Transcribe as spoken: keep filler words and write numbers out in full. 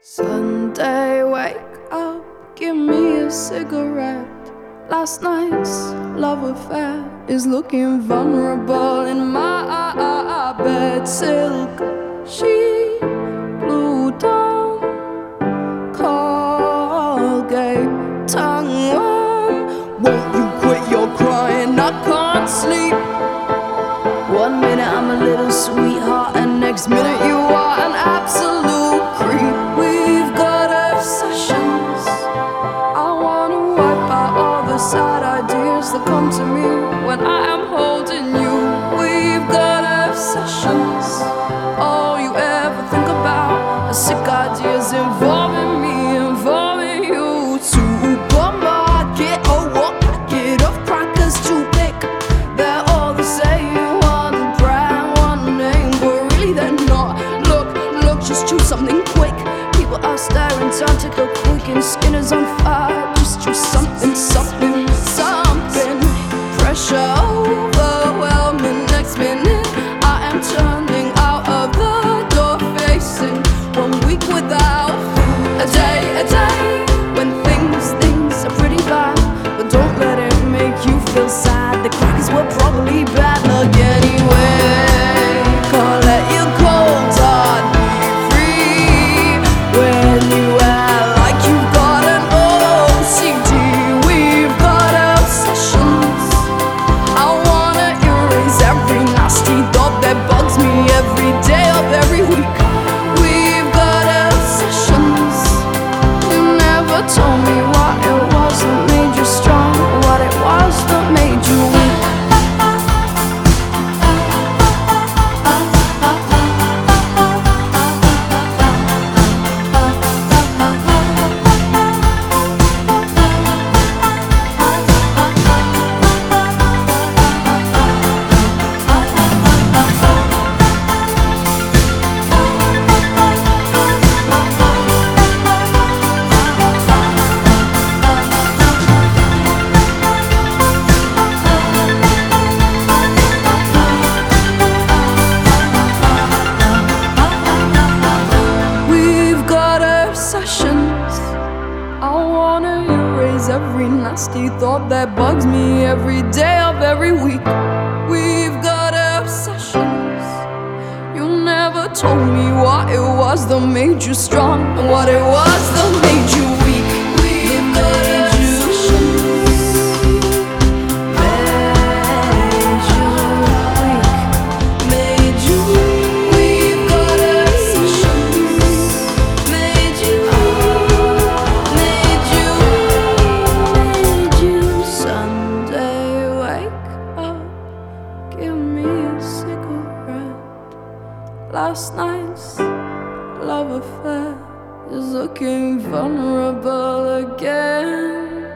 Sunday, wake up, give me a cigarette. Last night's love affair is looking vulnerable in my bed. Silk sheet, blue dawn, Colgate, tongue worm. Won't you quit your crying? I can't sleep. One minute I'm a little sweetheart, and next minute you are an absolute creep. We've got obsessions. I wanna wipe out all the sad ideas that come to me when I am holding you. We've got obsessions. All you ever think about are sick ideas involving me, involving you. Supermarket, oh, what packet of crackers to pick? They're all the same. Just choose something quick. People are staring, time to go quick, and skin is on fire. Just choose something, something, something. Pressure overwhelming. Next minute I am turning out of the door, facing one week without food. A day, a day when things, things are pretty bad. But don't let it make you feel sad. The crackers were probably bad luck anyway. Can't let your cold heart told me what it was that made you strong, what it was that made you weak. I wanna erase every nasty thought that bugs me every day of every week. We've got obsessions. You never told me what it was that made you strong and what it was that made you weak. We've got obsessions. Made you weak. Made you weak. We've got obsessions. Made you Last night's love affair is looking vulnerable again.